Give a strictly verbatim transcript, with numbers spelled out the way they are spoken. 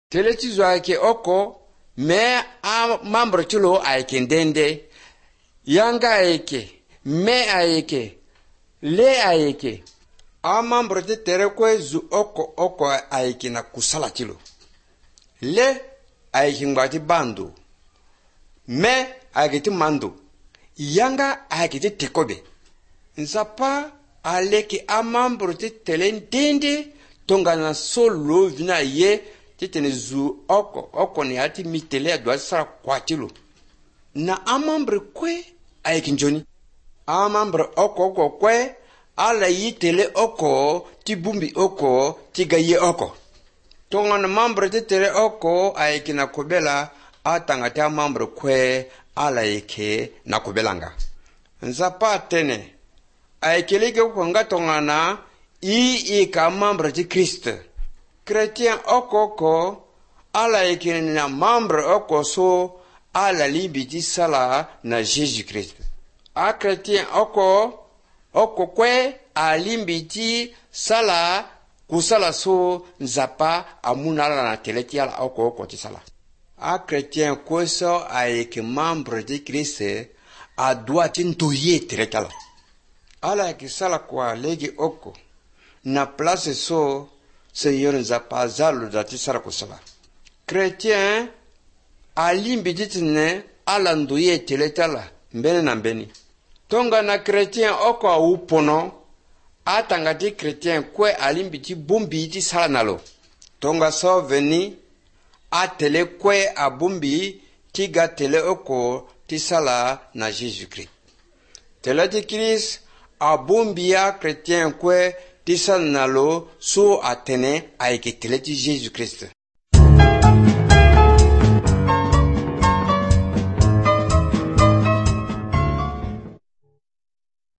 tele ti zo ayeke oko me amambre ti lo ayeke ndende, yanga ayeke, me ayeke, le ayeke. Amambre ti tere kue zu oko oko ayeke na kusala ti lo. Le ayeke ngba ti bando, me ayeke ti mando, yanga ayeke ti tekobe. Nzapa aleke amambre ti tele ndende tongana so lo vi na ye ti tene zu oko oko ni ati mi tele adua sara kwa ti lo. Na amambre kue ayeke nzoni. Amambre oko oko kue ala yi tele oko ti bumbi oko ti ga ye oko. Tongana mambre ti tele oko ayeke na kobela atanga ti amambre kue ala yeke na kobelanga. Nzapa atene ayeke lege oko nga tongana i i ka membre ti Christ. Chrétien oko oko ala yeke na membre oko so ala libi ti sala na Jésus Christ. A chrétien oko oko kue a limbi ti sala kusala so nzapa amuna ala na tele ti ala oko oko ti sala. A chrétien kue so ayeke membre ti Christ adua ti ntoye tere ti ala. Ala yeke sala kua lege oko na place so Seigneur nzapa aza lo da ti sara kusala. Chrétien a limbi ti tene ala ndoye tele ti ala mbeni na mbeni. Tongana chrétien oko awu pono atanga ti chrétien kue alimbi ti bumbi ti sala na lo. Tonga so veni atele kue abumbi ti ga tele oko ti sala na Jésus Christ. Tele ti Christ abumbi ya chrétien kue ti sala na lo so atene ayeke tele ti Jésus Christ.